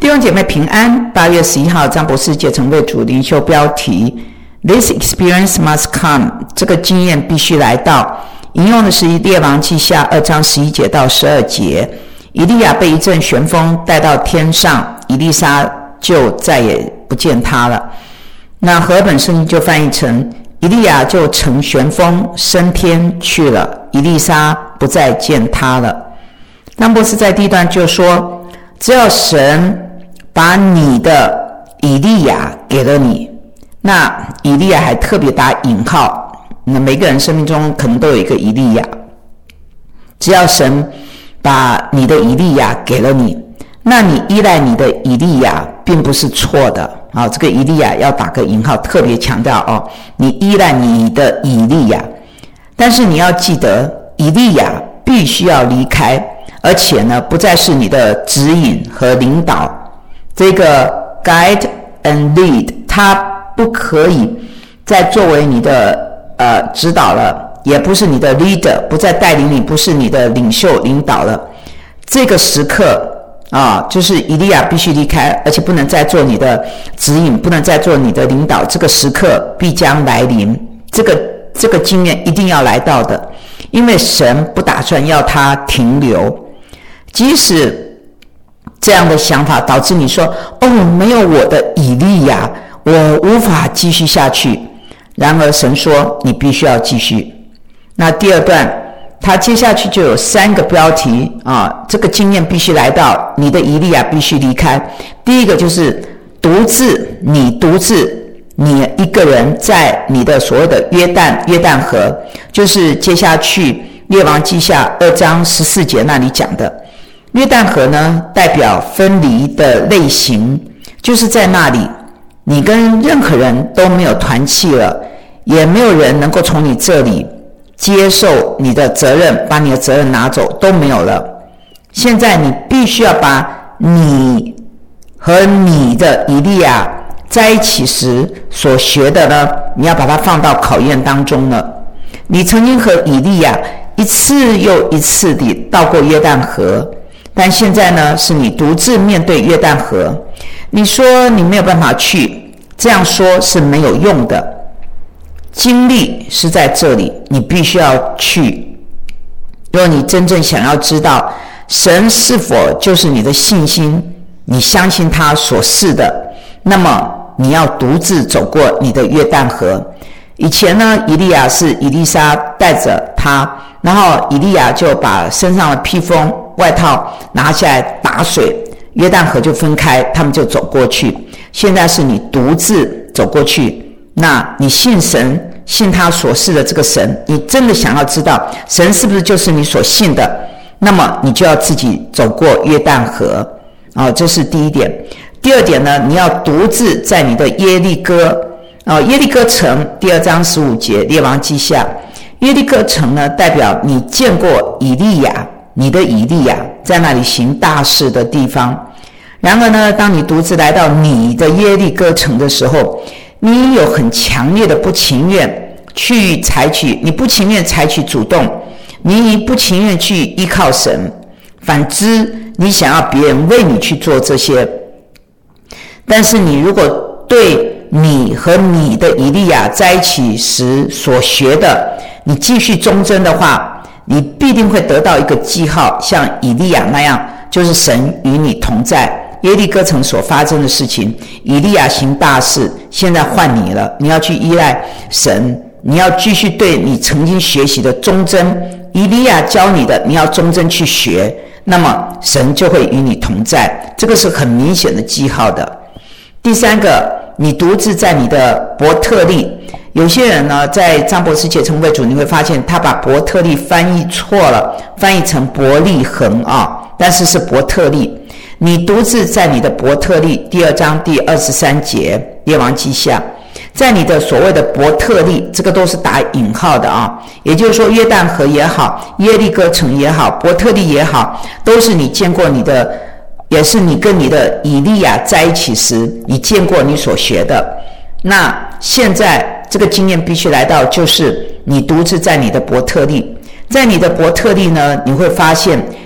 弟兄姐妹平安。8月11号，张博士竭诚为主灵修标题 This experience must come， 这个经验必须来到。引用的是列王记下2章11节到12节。以利亚被一阵旋风带到天上，以利沙就再也不见他了。那和合本圣经就翻译成以利亚就乘旋风升天去了，以利沙不再见他了。张博士在第一段就说，只要神把你的以利亚给了你，那以利亚还特别打引号，那每个人生命中可能都有一个以利亚，只要神把你的以利亚给了你，那你依赖你的以利亚并不是错的啊，这个以利亚要打个引号，特别强调哦，你依赖你的以利亚，但是你要记得，以利亚必须要离开，而且呢，不再是你的指引和领导。这个 guide and lead， 它不可以再作为你的指导了，也不是你的 leader， 不再带领你，不是你的领袖领导了。这个时刻就是以利亚必须离开，而且不能再做你的指引，不能再做你的领导。这个时刻必将来临，这个经验一定要来到的，因为神不打算要它停留。即使这样的想法导致你说，没有我的以利亚，我无法继续下去。然而神说，你必须要继续。那第二段他接下去就有3个标题这个经验必须来到，你的以利亚必须离开。第一个就是你独自你一个人在你的所谓的约旦河，就是接下去列王记下2章14节那里讲的。约旦河呢，代表分离的类型，就是在那里你跟任何人都没有团契了，也没有人能够从你这里接受你的责任，把你的责任拿走，都没有了。现在你必须要把你和你的以利亚在一起时所学的呢，你要把它放到考验当中了。你曾经和以利亚一次又一次地到过约旦河，但现在呢，是你独自面对约旦河。你说你没有办法去，这样说是没有用的。经历是在这里，你必须要去。如果你真正想要知道神是否就是你的信心，你相信他所是的，那么你要独自走过你的约旦河。以前呢，以利亚是以利沙带着他，然后以利亚就把身上的披风外套拿下来打水，约旦河就分开，他们就走过去。现在是你独自走过去，那你信神，信他所示的这个神，你真的想要知道神是不是就是你所信的，那么你就要自己走过约旦河这是第一点。第二点呢，你要独自在你的耶利哥耶利哥城，第2章15节列王记下。耶利哥城呢，代表你见过以利亚，你的以利亚在那里行大事的地方。然而呢，当你独自来到你的耶利哥城的时候，你有很强烈的不情愿去采取，你不情愿采取主动，你不情愿去依靠神，反之你想要别人为你去做这些。但是你如果对你和你的以利亚在一起时所学的，你继续忠贞的话，你必定会得到一个记号，像以利亚那样，就是神与你同在。耶利哥城所发生的事情，以利亚行大事，现在换你了，你要去依赖神，你要继续对你曾经学习的忠贞，以利亚教你的，你要忠贞去学，那么神就会与你同在，这个是很明显的记号的。第三个，你独自在你的伯特利。有些人呢，在张博士竭诚为主，你会发现他把伯特利翻译错了，翻译成伯利恒但是是伯特利。你独自在你的伯特利，第2章第23节列王记下。在你的所谓的伯特利，这个都是打引号的也就是说，约旦河也好，耶利哥城也好，伯特利也好，都是你见过你的，也是你跟你的以利亚在一起时你见过你所学的。那现在这个经验必须来到，就是你独自在你的伯特利。在你的伯特利呢，你会发现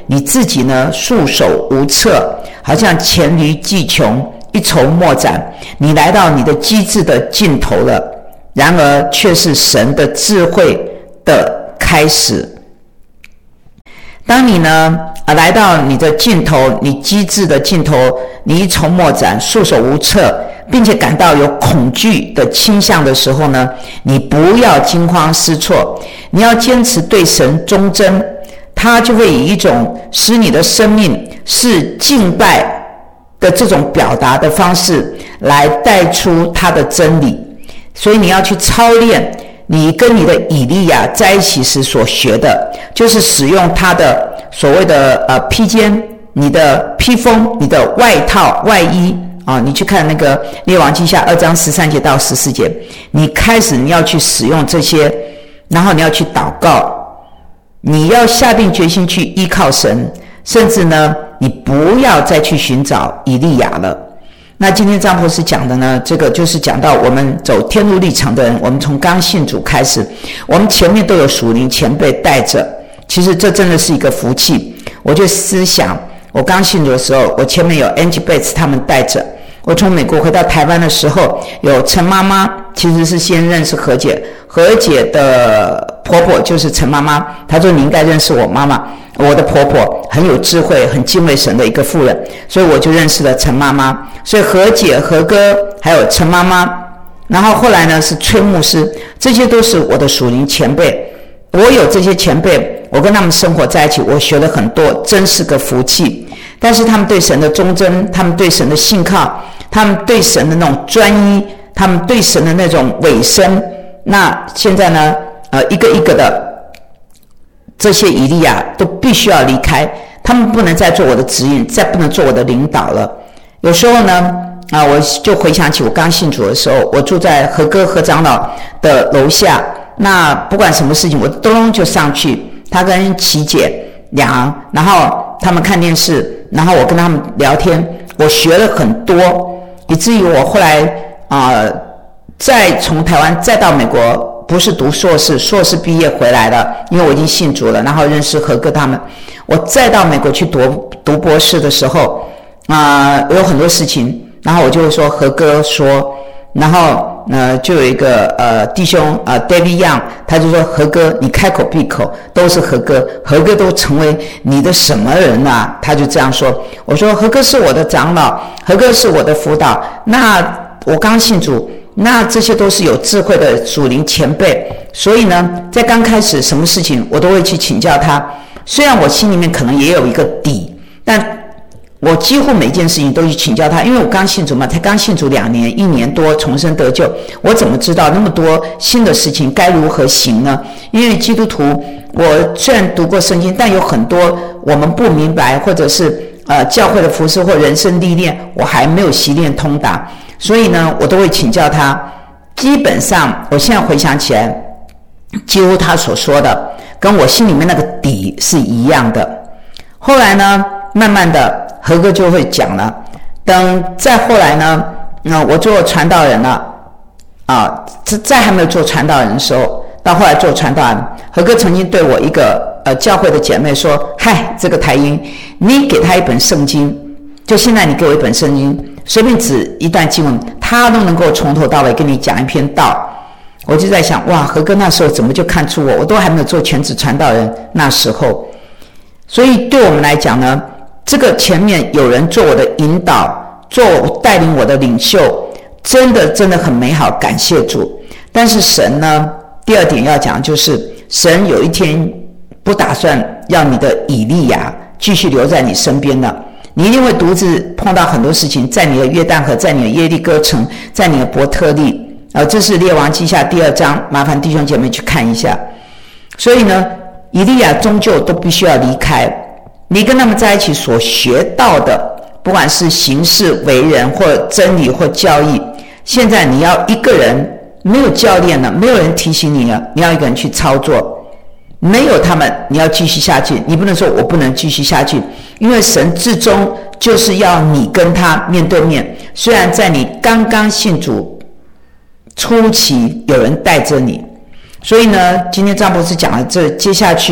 你自己呢束手无策，好像黔驴技穷，一筹莫展，你来到你的机智的尽头了，然而却是神的智慧的开始。当你呢来到你的尽头，你机智的尽头，你一筹莫展，束手无策，并且感到有恐惧的倾向的时候呢，你不要惊慌失措，你要坚持对神忠贞，他就会以一种使你的生命是敬拜的这种表达的方式来带出他的真理。所以你要去操练你跟你的以利亚在一起时所学的，就是使用他的所谓的披肩，你的披风，你的外套外衣你去看那个列王记下2章13节到14节，你要去使用这些，然后你要去祷告，你要下定决心去依靠神，甚至呢你不要再去寻找以利亚了。那今天张博士讲的呢，这个就是讲到我们走天路历程的人，我们从刚信主开始，我们前面都有属灵前辈带着，其实这真的是一个福气。我就思想我刚信主的时候，我前面有 Angie Bates 他们带着，我从美国回到台湾的时候，有陈妈妈，其实是先认识何姐，何姐的婆婆就是陈妈妈，她说你应该认识我妈妈，我的婆婆很有智慧，很敬畏神的一个妇人，所以我就认识了陈妈妈。所以何姐、何哥还有陈妈妈，然后后来呢是崔牧师，这些都是我的属灵前辈。我有这些前辈，我跟他们生活在一起，我学了很多，真是个福气。但是他们对神的忠贞，他们对神的信靠，他们对神的那种专一，他们对神的那种委身，那现在呢一个一个的这些以利亚都必须要离开，他们不能再做我的指引，再不能做我的领导了。有时候呢我就回想起我刚信主的时候，我住在何哥何长老的楼下，那不管什么事情我咚就上去，他跟琪姐俩，然后他们看电视，然后我跟他们聊天，我学了很多，以至于我后来再从台湾再到美国，不是读硕士，硕士毕业回来了，因为我已经信主了，然后认识何哥他们，我再到美国去读博士的时候有很多事情，然后我就会说何哥说，然后就有一个弟兄David Young， 他就说何哥你开口闭口都是何哥，何哥都成为你的什么人啊，他就这样说。我说何哥是我的长老，何哥是我的辅导，那我刚信主，那这些都是有智慧的属灵前辈，所以呢在刚开始什么事情我都会去请教他，虽然我心里面可能也有一个底，但我几乎每件事情都去请教他，因为我刚信主嘛，才刚信主2年1年多重生得救，我怎么知道那么多新的事情该如何行呢？因为基督徒我虽然读过圣经，但有很多我们不明白，或者是教会的服事或人生历练我还没有习练通达，所以呢我都会请教他。基本上我现在回想起来，几乎他所说的跟我心里面那个底是一样的。后来呢慢慢的何哥就会讲了，等再后来呢我做传道人了在还没有做传道人的时候，到后来做传道人，何哥曾经对我一个教会的姐妹说，嗨，这个台英你给他一本圣经，就现在你给我一本圣经，随便指一段经文，他都能够从头到尾跟你讲一篇道。我就在想，哇，何哥那时候怎么就看出我都还没有做全职传道人那时候。所以对我们来讲呢，这个前面有人做我的引导，做带领我的领袖，真的很美好，感谢主。但是神呢，第二点要讲就是神有一天不打算让你的以利亚继续留在你身边的，你一定会独自碰到很多事情，在你的约旦河，在你的耶利哥城，在你的伯特利这是列王记下第2章，麻烦弟兄姐妹去看一下。所以呢以利亚终究都必须要离开，你跟他们在一起所学到的，不管是行事为人或真理或教义，现在你要一个人，没有教练了，没有人提醒你了，你要一个人去操作，没有他们你要继续下去，你不能说我不能继续下去，因为神至终就是要你跟他面对面。虽然在你刚刚信主初期有人带着你，所以呢今天张博士讲了这接下去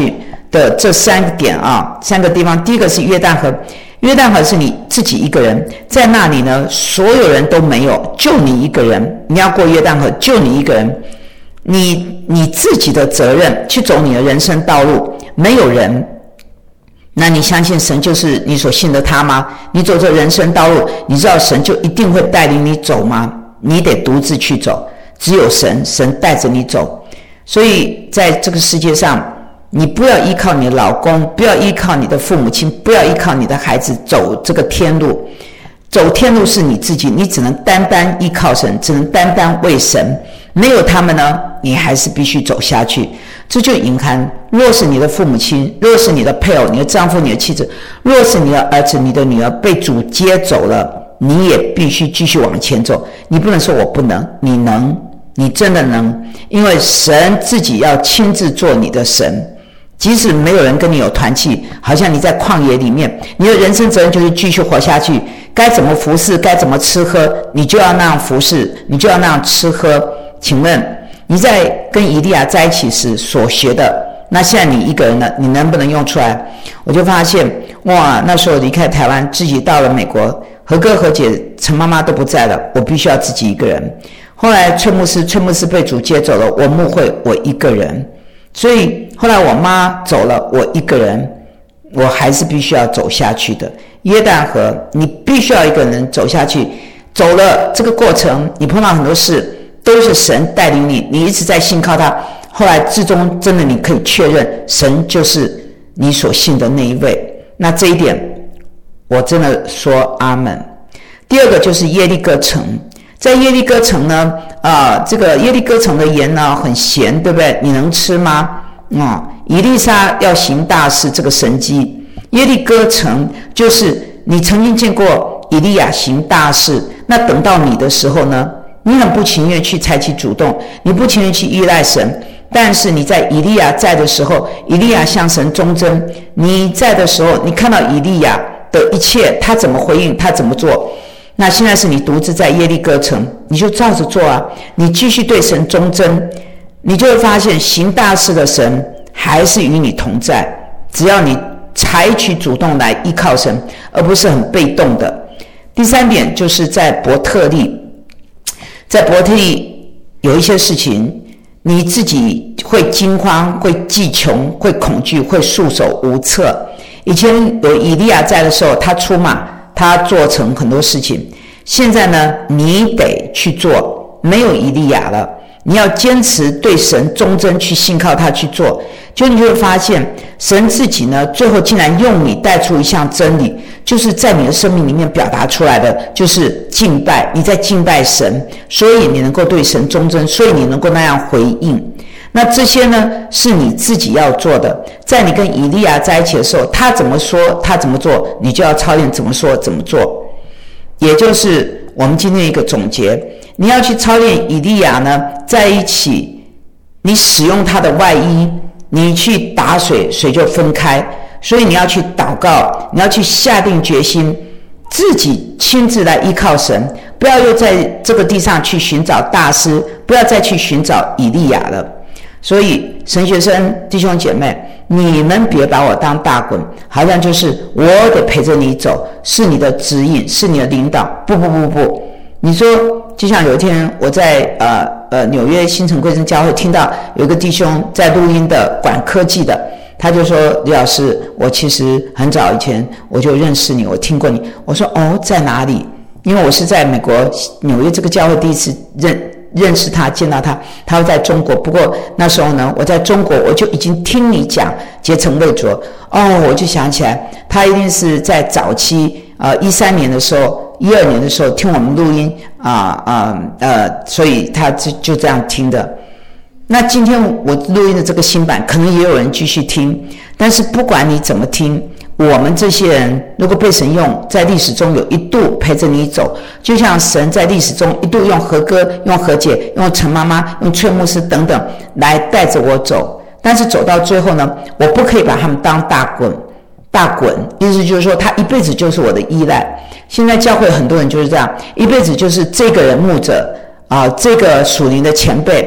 的这3个点啊，3个地方。第一个是约旦河，约旦河是你自己一个人，在那里呢，所有人都没有，就你一个人。你要过约旦河，就你一个人，你自己的责任去走你的人生道路，没有人。那你相信神就是你所信的他吗？你走这人生道路，你知道神就一定会带领你走吗？你得独自去走，只有神带着你走。所以在这个世界上，你不要依靠你的老公，不要依靠你的父母亲，不要依靠你的孩子走这个天路。走天路是你自己，你只能单单依靠神，只能单单为神。没有他们呢，你还是必须走下去。这就隐含，若是你的父母亲，若是你的配偶，你的丈夫，你的妻子，若是你的儿子，你的女儿被主接走了，你也必须继续往前走。你不能说我不能，你能，你真的能，因为神自己要亲自做你的神。即使没有人跟你有团契，好像你在旷野里面，你的人生责任就是继续活下去，该怎么服侍，该怎么吃喝，你就要那样服侍，你就要那样吃喝。请问你在跟以利亚在一起时所学的，那现在你一个人呢，你能不能用出来？我就发现，哇，那时候离开台湾，自己到了美国，何哥何姐陈妈妈都不在了，我必须要自己一个人。后来崔牧师被主接走了，我牧会我一个人，所以后来我妈走了，我一个人，我还是必须要走下去的。约旦河，你必须要一个人走下去，走了这个过程，你碰到很多事都是神带领你，你一直在信靠他，后来至终真的你可以确认神就是你所信的那一位。那这一点我真的说阿们。第二个就是耶利哥城，在耶利哥城呢，这个耶利哥城的盐呢很咸，对不对？你能吃吗？以利沙要行大事，这个神迹，耶利哥城就是你曾经见过以利亚行大事，那等到你的时候呢，你很不情愿去采取主动，你不情愿去依赖神，但是你在以利亚在的时候，以利亚向神忠贞，你在的时候，你看到以利亚的一切，他怎么回应，他怎么做。那现在是你独自在耶利哥城，你就照着做啊，你继续对神忠贞，你就会发现行大事的神还是与你同在，只要你采取主动来依靠神，而不是很被动的。第3点就是在伯特利，在伯特利有一些事情你自己会惊慌，会忌穷，会恐惧，会束手无策。以前有以利亚在的时候，他出马，他做成很多事情。现在呢，你得去做，没有以利亚了，你要坚持对神忠贞，去信靠他去做，你就会发现神自己呢，最后竟然用你带出一项真理，就是在你的生命里面表达出来的，就是敬拜，你在敬拜神，所以你能够对神忠贞，所以你能够那样回应。那这些呢，是你自己要做的。在你跟以利亚在一起的时候，他怎么说，他怎么做，你就要操练怎么说怎么做。也就是我们今天一个总结，你要去操练以利亚呢在一起，你使用他的外衣，你去打水，水就分开。所以你要去祷告，你要去下定决心，自己亲自来依靠神，不要又在这个地上去寻找大师，不要再去寻找以利亚了。所以神学生弟兄姐妹，你们别把我当大滚，好像就是我得陪着你走，是你的指引，是你的领导。不，你说就像有一天我在纽约新城归正教会听到有一个弟兄在录音的，管科技的，他就说李老师，我其实很早以前我就认识你，我听过你。我说在哪里？因为我是在美国纽约这个教会第一次认识他，见到他，他会在中国。不过那时候呢，我在中国我就已经听你讲结成未着。我就想起来，他一定是在早期13年的时候，12年的时候听我们录音所以他就这样听的。那今天我录音的这个新版，可能也有人继续听，但是不管你怎么听，我们这些人如果被神用，在历史中有一度陪着你走，就像神在历史中一度用何哥、用何姐、用陈妈妈、用崔牧师等等来带着我走。但是走到最后呢，我不可以把他们当大滚，意思就是说他一辈子就是我的依赖。现在教会很多人就是这样，一辈子就是这个人牧者这个属灵的前辈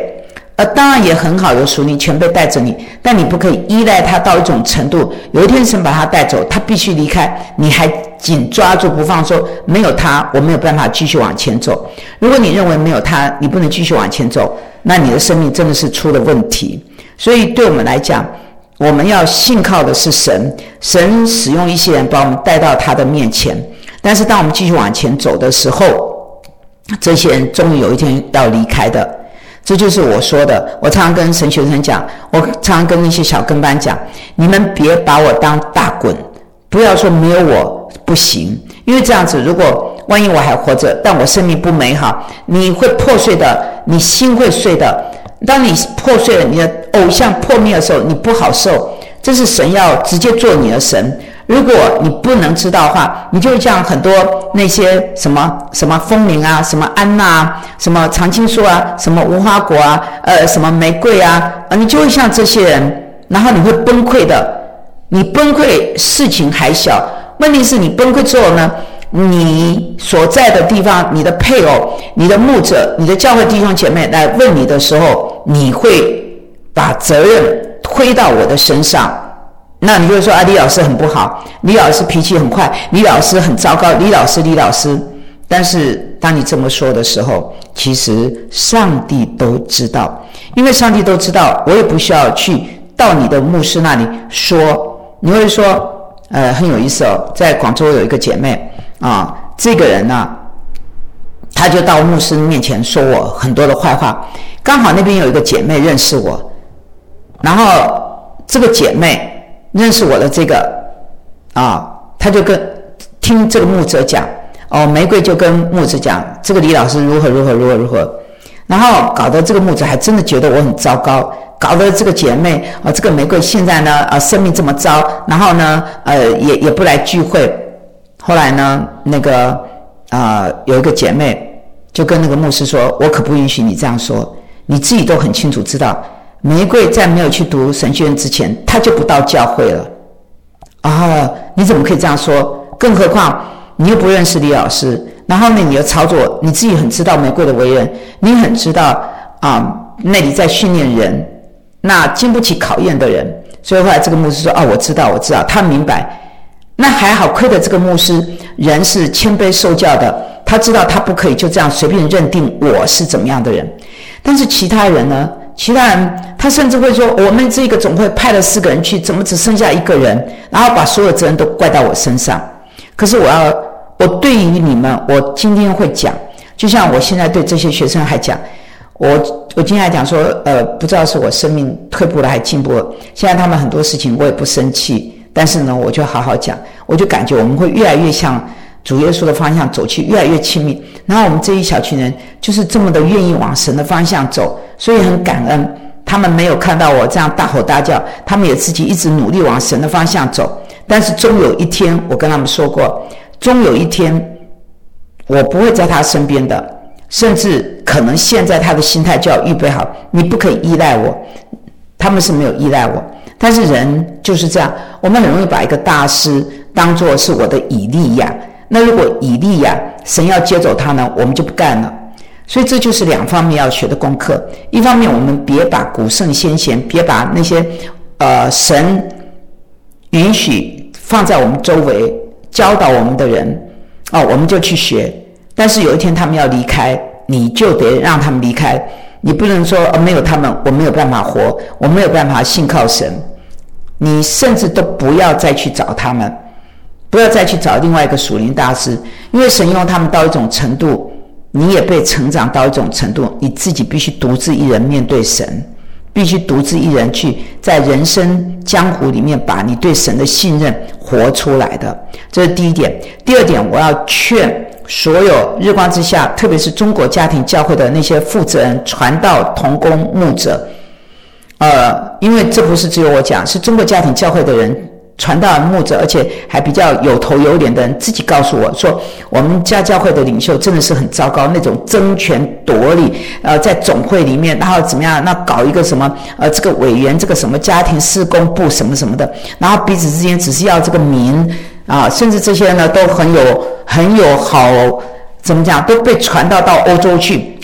当然也很好，有属灵前辈带着你，但你不可以依赖他到一种程度，有一天神把他带走，他必须离开，你还紧抓住不放，说没有他我没有办法继续往前走。如果你认为没有他你不能继续往前走，那你的生命真的是出了问题。所以对我们来讲，我们要信靠的是神，神使用一些人把我们带到他的面前，但是当我们继续往前走的时候，这些人终于有一天要离开的。这就是我说的，我常常跟神学生讲，我常常跟那些小跟班讲，你们别把我当大滚，不要说没有我不行，因为这样子如果万一我还活着，但我生命不美好，你会破碎的，你心会碎的。当你破碎了，你的偶像破灭的时候，你不好受，这是神要直接做你的神。如果你不能知道的话，你就会像很多那些什么风铃啊，什么安娜啊，什么常青树啊，什么无花果啊，什么玫瑰啊，你就会像这些人，然后你会崩溃的。你崩溃事情还小，问题是你崩溃之后呢，你所在的地方，你的配偶、你的牧者、你的教会弟兄姐妹来问你的时候，你会把责任推到我的身上。那你就会说李老师很不好，李老师脾气很快，李老师很糟糕，李老师。但是当你这么说的时候，其实上帝都知道，因为上帝都知道，我也不需要去到你的牧师那里说。你会说很有意思哦，在广州有一个姐妹啊，这个人呢，她就到牧师面前说我很多的坏话，刚好那边有一个姐妹认识我，然后这个姐妹认识我的这个他就听这个牧者讲，玫瑰就跟牧者讲这个李老师如何，然后搞得这个牧者还真的觉得我很糟糕，搞得这个姐妹这个玫瑰现在呢生命这么糟，然后呢也不来聚会。后来呢那个有一个姐妹就跟那个牧师说，我可不允许你这样说，你自己都很清楚知道，玫瑰在没有去读神学院之前，她就不到教会了。你怎么可以这样说？更何况你又不认识李老师，然后呢你的操作你自己很知道玫瑰的为人，你很知道那里在训练人，那经不起考验的人。所以后来这个牧师说我知道，他明白。那还好，亏的这个牧师人是谦卑受教的，他知道他不可以就这样随便认定我是怎么样的人。但是其他人呢？其他人他甚至会说，我们这个总会派了4个人去，怎么只剩下1个人，然后把所有责任都怪到我身上。可是我对于你们，我今天会讲，就像我现在对这些学生还讲，我今天还讲说不知道是我生命退步了还进步了，现在他们很多事情我也不生气，但是呢我就好好讲，我就感觉我们会越来越向主耶稣的方向走去，越来越亲密。然后我们这一小群人就是这么的愿意往神的方向走，所以很感恩他们没有看到我这样大吼大叫，他们也自己一直努力往神的方向走。但是终有一天，我跟他们说过，终有一天我不会在他身边的，甚至可能现在他的心态就要预备好，你不可以依赖我。他们是没有依赖我，但是人就是这样，我们很容易把一个大师当作是我的以利亚，那如果以利亚神要接走他呢，我们就不干了。所以这就是2方面要学的功课。一方面我们别把古圣先贤，别把那些神允许放在我们周围教导我们的人我们就去学。但是有一天他们要离开，你就得让他们离开，你不能说没有他们我没有办法活，我没有办法信靠神。你甚至都不要再去找他们，不要再去找另外一个属灵大师，因为神用他们到一种程度，你也被成长到一种程度，你自己必须独自一人面对神，必须独自一人去在人生江湖里面把你对神的信任活出来的。这是第一点。第二点，我要劝所有日光之下，特别是中国家庭教会的那些负责人、传道同工牧者，因为这不是只有我讲，是中国家庭教会的人、传道牧者，而且还比较有头有脸的人自己告诉我说，我们家教会的领袖真的是很糟糕，那种争权夺利，在总会里面，然后怎么样，那搞一个什么这个委员，这个什么家庭事工部什么什么的，然后彼此之间只是要这个名甚至这些呢都很有好，怎么讲，都被传到欧洲去。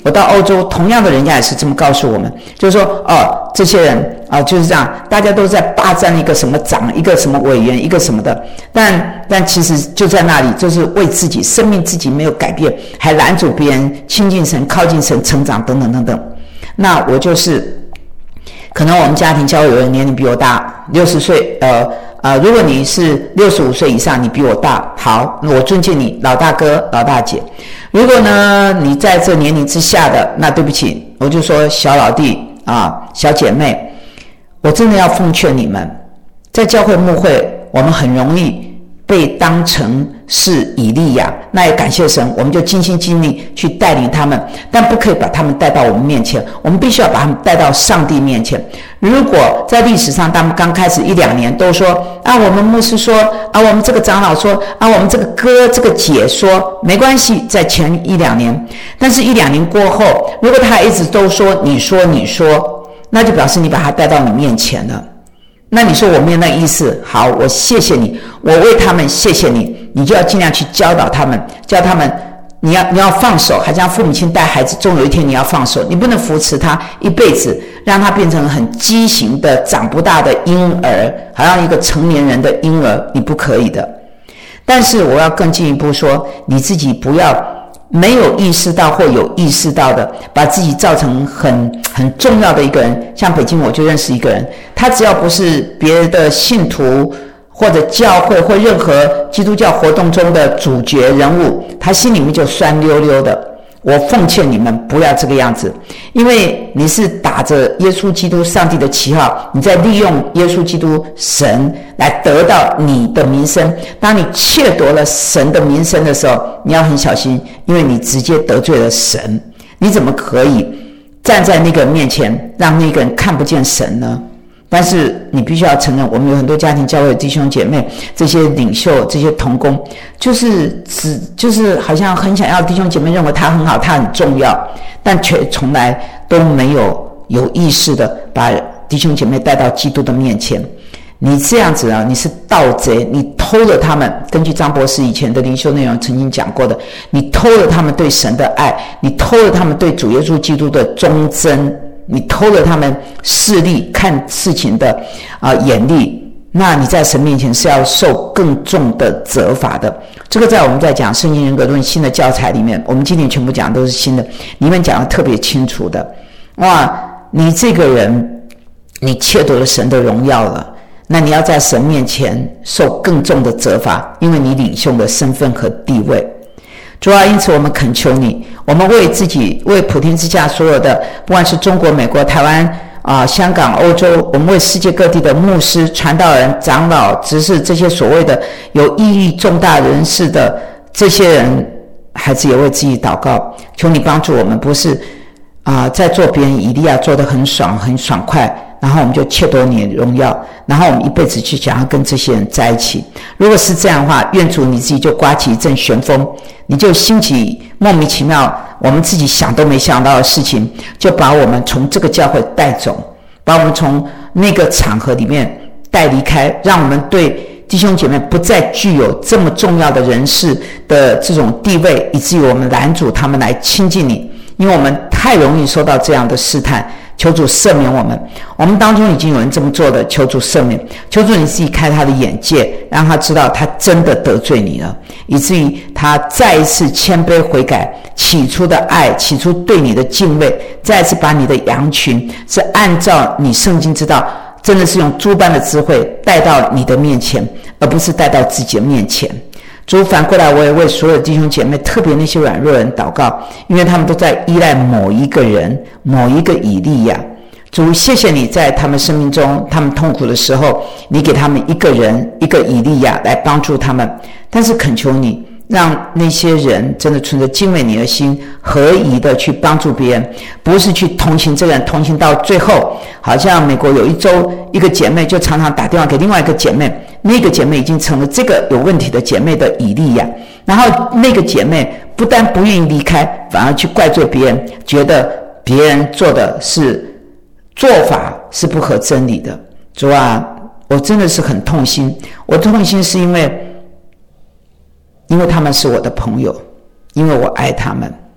我到欧洲，同样的人家也是这么告诉我们，就是说这些人就是这样，大家都在霸占一个什么长，一个什么委员，一个什么的，但其实就在那里，就是为自己生命自己没有改变，还拦阻别人亲近神、靠近神、成长等等等等。那我就是可能我们家庭教会有人年龄比我大60岁，如果你是65岁以上，你比我大，好，我尊敬你，老大哥、老大姐。如果呢你在这年龄之下的，那对不起，我就说小老弟小姐妹，我真的要奉劝你们，在教会牧会，我们很容易被当成是以利亚，那也感谢神，我们就尽心尽力去带领他们，但不可以把他们带到我们面前，我们必须要把他们带到上帝面前。如果在历史上他们刚开始1-2年都说我们牧师说我们这个长老说我们这个哥这个姐说，没关系，在前1-2年，但是1-2年过后，如果他一直都说你说，那就表示你把他带到你面前了。那你说我没有那意思，好，我谢谢你，我为他们谢谢你，你就要尽量去教导他们，教他们你要放手，好像父母亲带孩子，终有一天你要放手，你不能扶持他一辈子，让他变成很畸形的长不大的婴儿，好像一个成年人的婴儿，你不可以的。但是我要更进一步说，你自己不要没有意识到或有意识到的，把自己造成很重要的一个人。像北京我就认识一个人，他只要不是别的信徒或者教会或任何基督教活动中的主角人物，他心里面就酸溜溜的。我奉劝你们不要这个样子，因为你是打着耶稣基督上帝的旗号，你在利用耶稣基督神来得到你的名声。当你窃夺了神的名声的时候，你要很小心，因为你直接得罪了神。你怎么可以站在那个人面前让那个人看不见神呢？但是你必须要承认，我们有很多家庭教会的弟兄姐妹，这些领袖，这些同工，就是好像很想要弟兄姐妹认为他很好，他很重要，但却从来都没有意识的把弟兄姐妹带到基督的面前。你这样子你是盗贼，你偷了他们，根据张博士以前的灵修内容曾经讲过的，你偷了他们对神的爱，你偷了他们对主耶稣基督的忠贞，你偷了他们视力看事情的眼力，那你在神面前是要受更重的责罚的。这个在我们在讲圣经人格论新的教材里面，我们今天全部讲的都是新的，里面讲的特别清楚的。你这个人你窃夺了神的荣耀了，那你要在神面前受更重的责罚，因为你领袖的身份和地位。主啊，因此我们恳求你，我们为自己，为普天之下所有的，不管是中国、美国、台湾香港、欧洲，我们为世界各地的牧师、传道人、长老、执事，这些所谓的有意义重大人士的这些人，孩子也为自己祷告，求你帮助我们，不是在做别人以利亚做得很爽快，然后我们就窃夺你的荣耀，然后我们一辈子去想要跟这些人在一起。如果是这样的话，愿主你自己就刮起一阵旋风，你就兴起莫名其妙我们自己想都没想到的事情，就把我们从这个教会带走，把我们从那个场合里面带离开，让我们对弟兄姐妹不再具有这么重要的人士的这种地位，以至于我们拦阻他们来亲近你，因为我们太容易受到这样的试探。求主赦免我们，我们当中已经有人这么做的，求主赦免，求主你自己开他的眼界，让他知道他真的得罪你了，以至于他再一次谦卑悔改，起初的爱，起初对你的敬畏，再一次把你的羊群是按照你圣经之道，真的是用诸般的智慧带到你的面前，而不是带到自己的面前。主，反过来我也为所有弟兄姐妹，特别那些软弱人祷告，因为他们都在依赖某一个人，某一个以利亚。主，谢谢你在他们生命中，他们痛苦的时候，你给他们一个人，一个以利亚来帮助他们。但是恳求你，让那些人真的存着敬畏你的心，合宜的去帮助别人，不是去同情这个人，同情到最后，好像美国有一周一个姐妹就常常打电话给另外一个姐妹，那个姐妹已经成了这个有问题的姐妹的以利亚，然后那个姐妹不但不愿意离开，反而去怪罪别人，觉得别人做法是不合真理的。主啊，我真的是很痛心，我痛心是因为他们是我的朋友，因为我爱他们，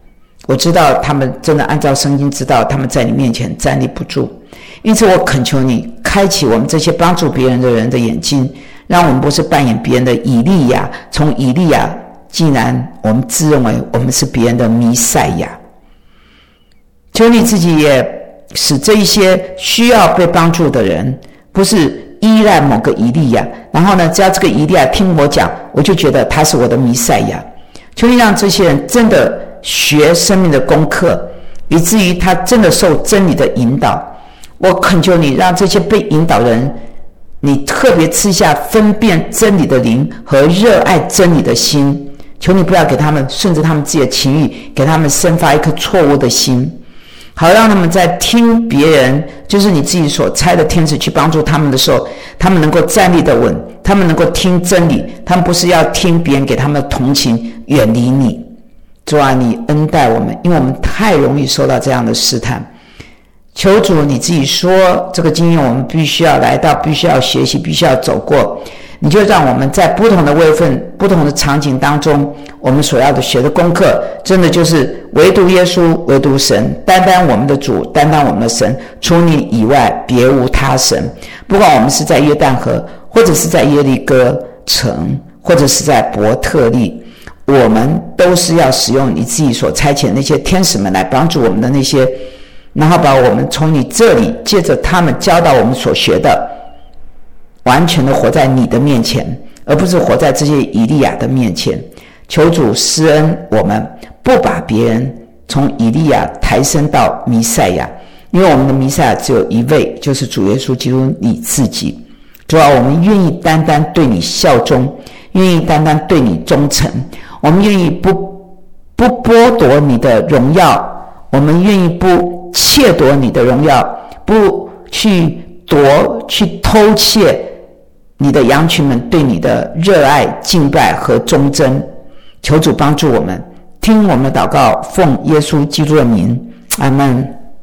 我知道他们真的按照圣经知道他们在你面前站立不住，因此我恳求你开启我们这些帮助别人的人的眼睛，让我们不是扮演别人的以利亚，从以利亚竟然我们自认为我们是别人的弥赛亚。求你自己也使这一些需要被帮助的人不是依赖某个以利亚，然后呢，只要这个以利亚听我讲，我就觉得他是我的弥赛亚。求你让这些人真的学生命的功课，以至于他真的受真理的引导。我恳求你让这些被引导的人，你特别赐下分辨真理的灵和热爱真理的心。求你不要给他们顺着他们自己的情欲，给他们生发一颗错误的心，好让他们在听别人，就是你自己所差的天使去帮助他们的时候，他们能够站立得稳，他们能够听真理，他们不是要听别人给他们的同情，远离你。主啊，你恩待我们，因为我们太容易受到这样的试探。求主你自己说，这个经验我们必须要来到，必须要学习，必须要走过。你就让我们在不同的位分、不同的场景当中，我们所要的学的功课，真的就是唯独耶稣，唯独神，单单我们的主，单单我们的神，除你以外别无他神。不管我们是在约旦河，或者是在耶利哥城，或者是在伯特利，我们都是要使用你自己所差遣那些天使们来帮助我们的那些，然后把我们从你这里借着他们教导我们所学的，完全的活在你的面前，而不是活在这些以利亚的面前。求主施恩，我们不把别人从以利亚抬升到弥赛亚，因为我们的弥赛亚只有一位，就是主耶稣基督你自己。主啊，我们愿意单单对你效忠，愿意单单对你忠诚，我们愿意不剥夺你的荣耀，我们愿意不窃夺你的荣耀，不去偷窃你的羊群们对你的热爱、敬拜和忠贞。求主帮助我们，听我们的祷告，奉耶稣基督的名，阿们。